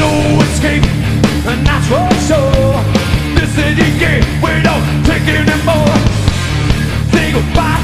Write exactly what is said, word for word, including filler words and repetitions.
no escape, and that's for sure. This is the game, we don't take anymore. Say goodbye